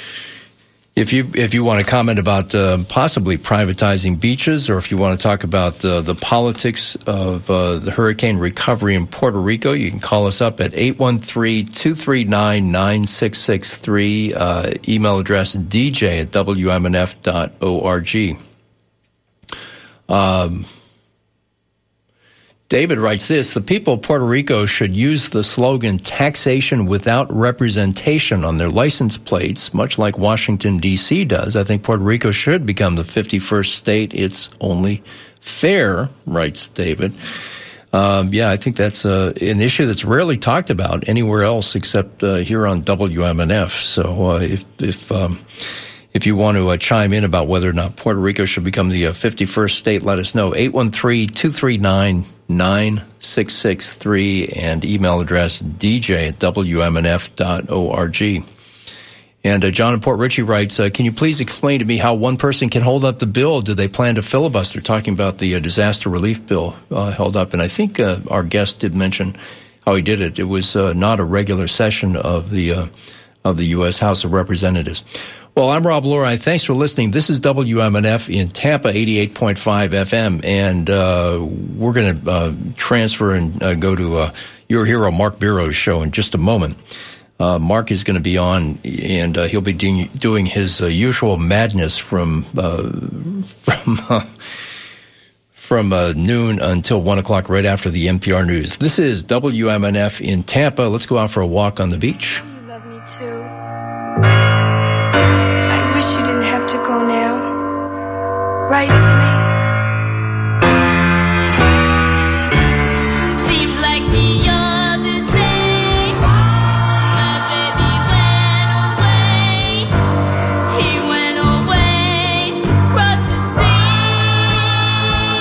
If you if you want to comment about uh, possibly privatizing beaches, or if you want to talk about uh, the politics of uh, the hurricane recovery in Puerto Rico, you can call us up at eight one three, two three nine, nine six six three. Uh, email address d j at w m n f dot org. Um, David writes this, the people of Puerto Rico should use the slogan taxation without representation on their license plates, much like Washington, D C does. I think Puerto Rico should become the fifty-first state. It's only fair, writes David. Um, yeah, I think that's uh, an issue that's rarely talked about anywhere else except uh, here on W M N F. So uh, if if um, if you want to uh, chime in about whether or not Puerto Rico should become the uh, fifty-first state, let us know. eight one three, two three nine, nine six six three and email address d j at w m n f dot org. And uh, John in Port Richey writes, uh, can you please explain to me how one person can hold up the bill? Do they plan to filibuster? Talking about the uh, disaster relief bill uh, held up. And I think uh, our guest did mention how he did it. It was uh, not a regular session of the uh, of the U S House of Representatives. Well, I'm Rob Lurie. Thanks for listening. This is W M N F in Tampa, eighty-eight point five F M, and uh, we're going to uh, transfer and uh, go to uh, your hero, Mark Biro's show in just a moment. Uh, Mark is going to be on, and uh, he'll be doing, doing his uh, usual madness from uh, from uh, from uh, noon until one o'clock, right after the N P R News. This is W M N F in Tampa. Let's go out for a walk on the beach.
You love me too. I wish you didn't have to go now. Write to me. Seems like the other day, my baby went away. He went away, across the sea.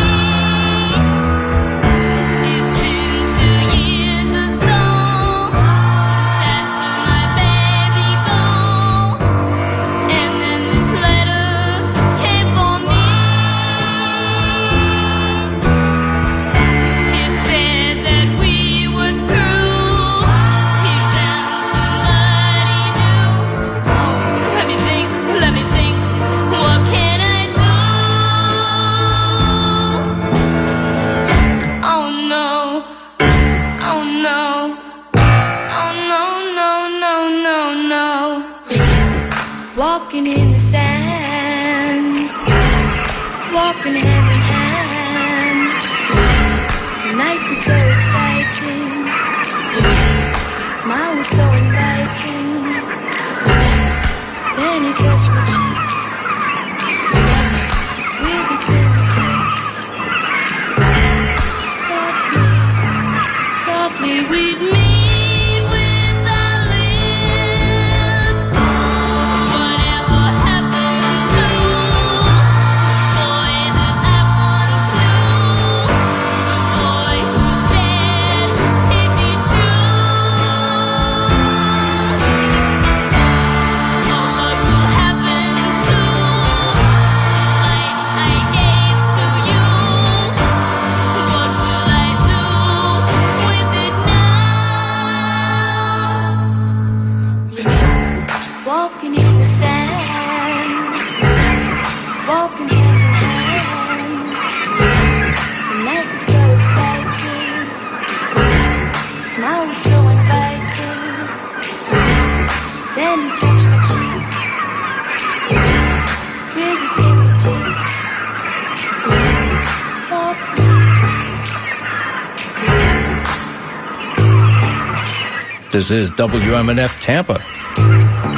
It's been two years or so since I saw my baby go. And then this letter came for me. It said that we were through. He found somebody new. Oh, let me think, let me think. What can I do? Oh no, oh no, oh no, no, no, no, no. Walking in the sand, walking hand in hand. The night was so exciting, the smile was so inviting. Then he touched my cheek with his fingertips. Softly, softly we'd meet with our lips. Whatever happened to Can you touch my cheek with his fingertips softly?
This is W M N F Tampa.